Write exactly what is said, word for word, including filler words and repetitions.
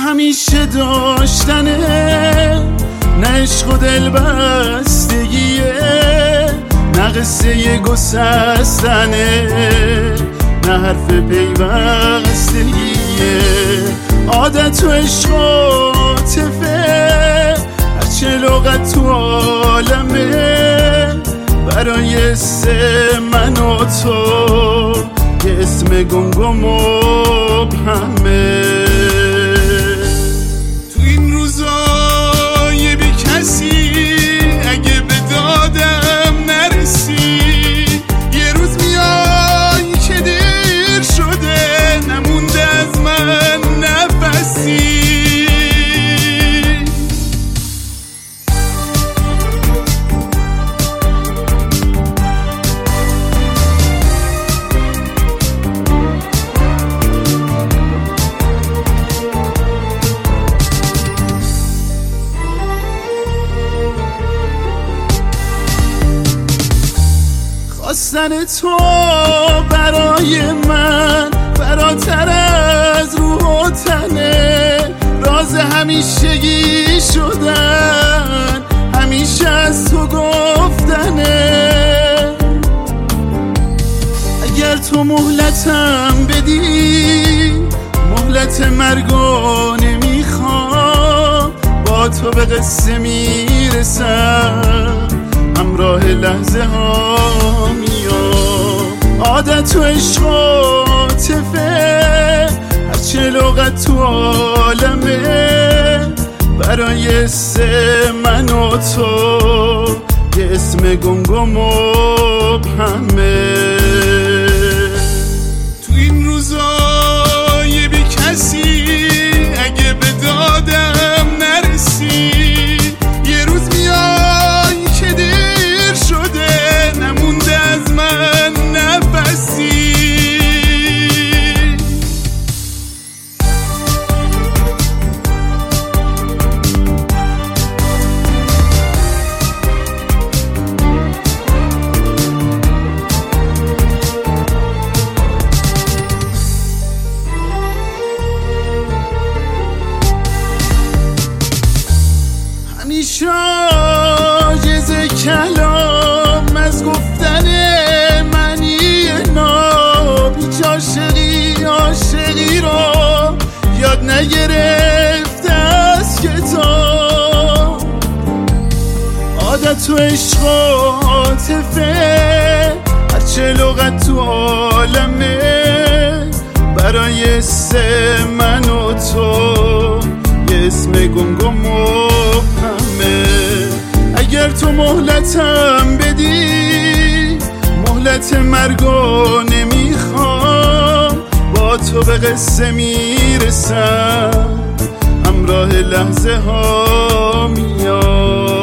همیشه داشتنه، نه عشق و دل بستگیه، نه قصه گسستنه، نه حرف پیوستگیه. عادت و عشق و عاطفه، هرچه لغت تو عالمه، برای سه من و تو یه اسم گمگم و مبهمه. تو این روزای بی کسی اگه به دادم نرسی، یه روز میای که دیر شده نمونده از من نفسی. خواستن تو برای من فراتر از روح و تنه، راز همیشگی شدن همیشه از تو گفتنه. اگر تو مهلتم بدی، مهلت مرگو نمیخوام، با تو به قصه میرسم همراه لحظه ها میام. عادت و عشق و عاطفه، هرچه لغت تو عالمه، برای سه من و تو یه اسم گمگم و مبهمه. تو این روزای بی کسی اگه به دادم نرسی، یه روز میای که دیر شده نمونده از من نفسی. همیشه عاجز کلام از گفتن معنی ناب، هیچ عاشقی عاشقی رو یاد نگرفته از کتاب. عادت و عشق و عاطفه، هرچه لغت تو عالمه، برای سه من و تو یه اسم گمگم و مبهمه. اگر تو مهلتم بدی، مهلت مرگو نمیخوام، با تو به قصه میرسم همراه لحظه ها میام.